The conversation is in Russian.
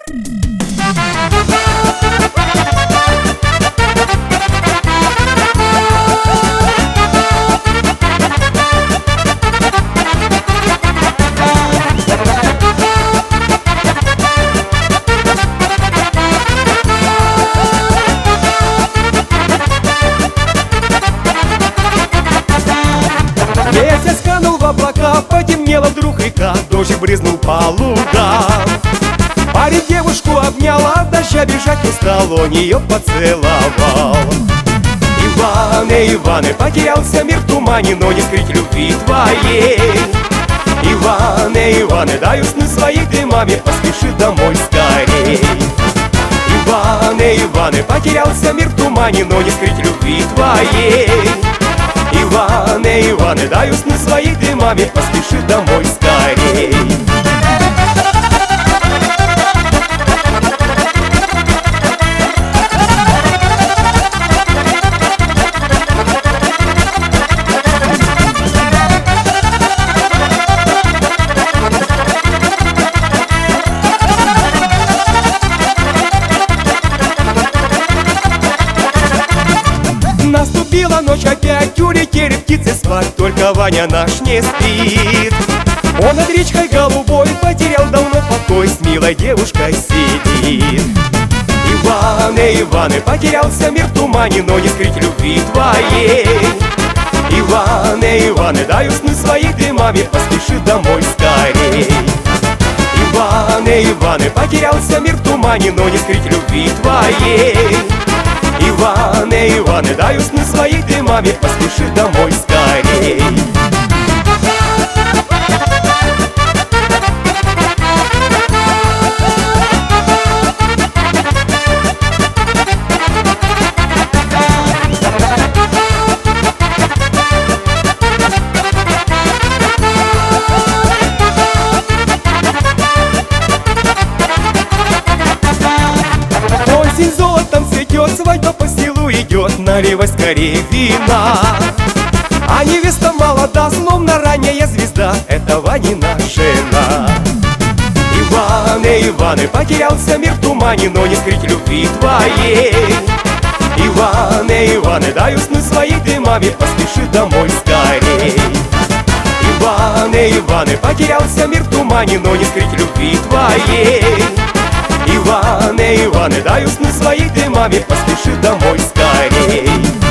Месяц канул в облака, потемнело вдруг река, дождик брызнул по лугам. Парень девушку обнял, от дождя бежать не стал, он ее поцеловал. Иваны, Иваны, потерялся мир в тумане, но не скрыть любви твоей. Иваны, Иваны, дай усны своей ты маме, поспеши домой скорей. Иваны, Иваны, потерялся мир в тумане, но не скрыть любви твоей. Иваны, Иваны, дай усны своей ты маме, поспеши домой скорей. Наступила ночь опять, у реки птицы спать, только Ваня наш не спит. Он над речкой голубой потерял давно покой, с милой девушкой сидит. Иваны, Иваны, потерялся мир в тумане, но не скрыть любви твоей. Иваны, Иваны, дай усны своей ты маме, поспеши домой скорей. Иваны, Иваны, потерялся мир в тумане, но не скрыть любви твоей. Иваны, Иваны, дай усны своей ты маме, поспеши домой скорей. Осень золотом цветет, свадьба по селу идет, наливай скорее вина. А невеста молода, словно ранняя звезда, это Ванина жена. Иваны, Иваны, потерялся мир в тумане, но не скрыть любви твоей. Иваны, Иваны, дай усны своей ты маме, поспеши домой скорей. Иваны, Иваны, потерялся мир в тумане, но не скрыть любви твоей. Иваны, Иваны, дай усны своей ты маме, поспеши домой скорей.